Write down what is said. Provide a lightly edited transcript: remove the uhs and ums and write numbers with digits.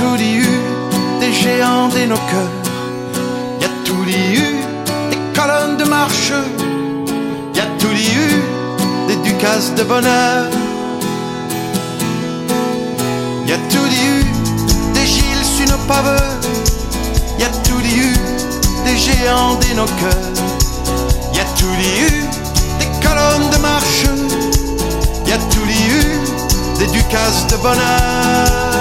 tout eu des géants de nos cœurs. Y a tout eu des colonnes de marche. Y a tout eu des ducasses de bonheur. Y a tout eu des Gilles sur nos paveurs. Y a tout eu des géants de nos cœurs. Y a tout eu des colonnes de marche. Y a tout eu des ducasses de bonheur.